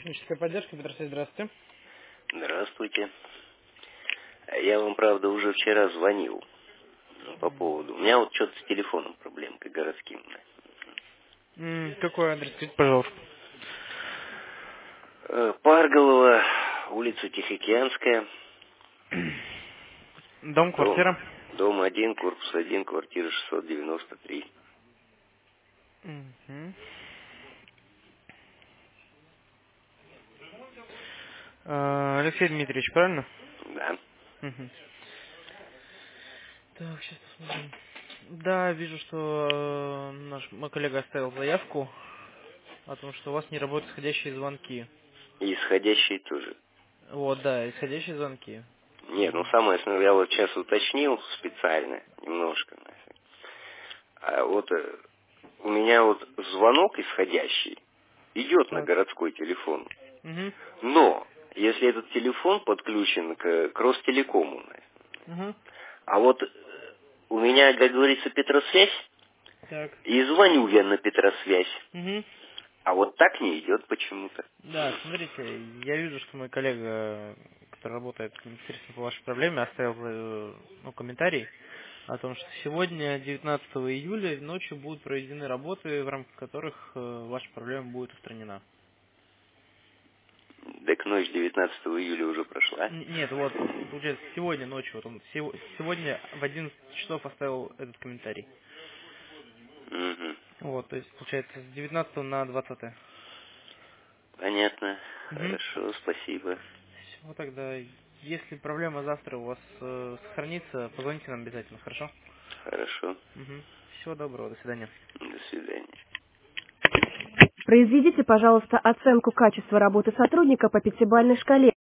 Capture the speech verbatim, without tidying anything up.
Техническая поддержка, Петросвет, здравствуйте. Здравствуйте. Я вам, правда, уже вчера звонил ну, по поводу... У меня вот что-то с телефоном проблемка городским. М, какой адрес, скажите, пожалуйста? Э, Парголова, улица Тихоокеанская, Дом, дом, квартира? дом один, корпус один, квартира шестьсот девяносто три. Мгм. А, Алексей Дмитриевич, правильно? Да. Мгм. Так, сейчас посмотрим. Да, вижу, что э, наш мой коллега оставил заявку о том, что у вас не работают исходящие звонки. И исходящий тоже. Вот, да, исходящие звонки. Нет, ну самое основное, я вот сейчас уточнил специально немножко. А вот э, у меня вот звонок исходящий идет на Так. городской телефон. Угу. Но если этот телефон подключен к, к Ростелекому, Угу. а вот э, у меня, как говорится, Петросвязь, Так. и звоню я на Петросвязь, Угу. а вот так не идет почему-то. Да, смотрите, я вижу, что мой коллега, который работает непосредственно по вашей проблеме, оставил э, ну, комментарий о том, что сегодня, девятнадцатого июля, ночью будут проведены работы, в рамках которых э, ваша проблема будет устранена. Так ночь девятнадцатого июля уже прошла. Н- Нет, вот, получается, сегодня ночью, вот он сего- сегодня в одиннадцать часов оставил этот комментарий. Мгм. Вот, то есть, получается, с девятнадцатого на двадцатое. Понятно. Угу. Хорошо, спасибо. Все, тогда, если проблема завтра у вас э, сохранится, позвоните нам обязательно, хорошо? Хорошо. Угу. Всего доброго, до свидания. До свидания. Произведите, пожалуйста, оценку качества работы сотрудника по пятибалльной шкале.